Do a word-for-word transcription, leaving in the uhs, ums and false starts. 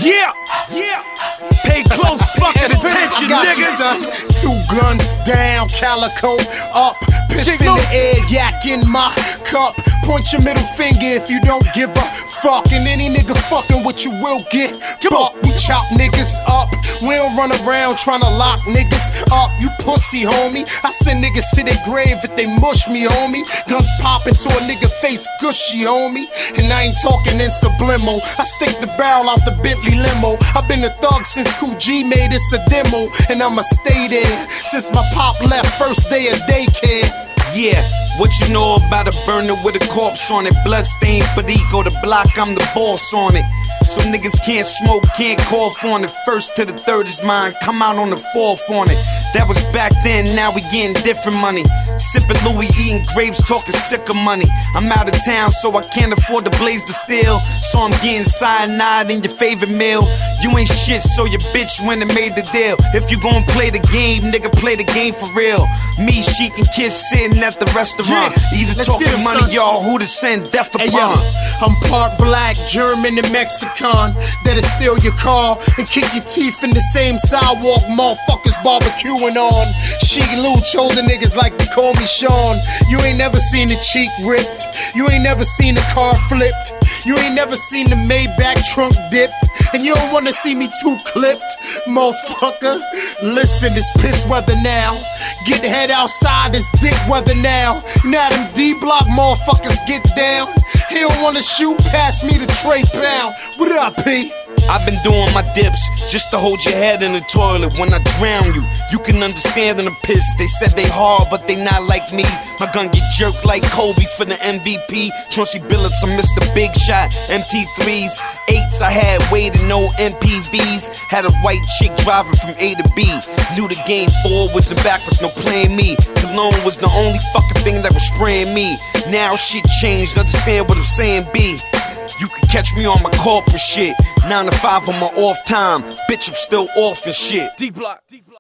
Yeah, yeah. Pay close fucking attention, I got niggas. you, son. Two guns down, calico up, piff in the air, yak in my cup. Point your middle finger if you don't give a fuck. And any nigga fucking with you will get fucked. We chop niggas up. We don't run around trying to lock niggas up. You pussy, homie. I send niggas to their grave if they mush me, homie. Guns pop into a nigga face gushy, homie. And I ain't talking in subliminal. I stick the barrel out the Bentley limo. I've been a thug since Cool G made this a demo. And I'ma stay there since my pop left first day of daycare. Yeah, what you know about a burner with a corpse on it? Bloodstained, but ego the block, I'm the boss on it. So niggas can't smoke, can't cough on it. First to the third is mine, come out on the fourth on it. That was back then, now we getting different money. Sipping Louis, eating grapes, talking sick of money. I'm out of town, so I can't afford to blaze the steel. So I'm getting cyanide in your favorite meal. You ain't shit, so your bitch went and made the deal. If you gon' play the game, nigga, play the game for real. Me, Sheik, and Kiss sitting at the restaurant. Yeah, either talking him, money, son. y'all, who to send, death or Hey, run. yo, I'm part black, German, and Mexican. That'll steal your car and kick your teeth in the same sidewalk motherfuckers barbecuing on. Sheik Luch, older niggas like to call me Sean. You ain't never seen a cheek ripped. You ain't never seen a car flipped. You ain't never seen the Maybach trunk dipped. And you don't wanna see me too clipped, motherfucker. Listen, it's piss weather now. Get head outside, it's dick weather now. Now them D-block motherfuckers get down. He don't wanna shoot past me to Trey Pound. What up, P? I've been doing my dips just to hold your head in the toilet when I drown you. You can understand in a piss. They said they hard, but they not like me. My gun get jerked like Kobe for the M V P. Chauncey Billups, I'm Mister Big Shot. M T threes, eights, I had weight and no M P Vs. Had a white chick driving from A to B. Knew the game forwards and backwards, no playing me. Cologne was the only fucking thing that was spraying me. Now shit changed, understand what I'm saying, B. You can catch me on my corporate shit. Nine to five on my off time. Bitch, I'm still off and shit. D-block.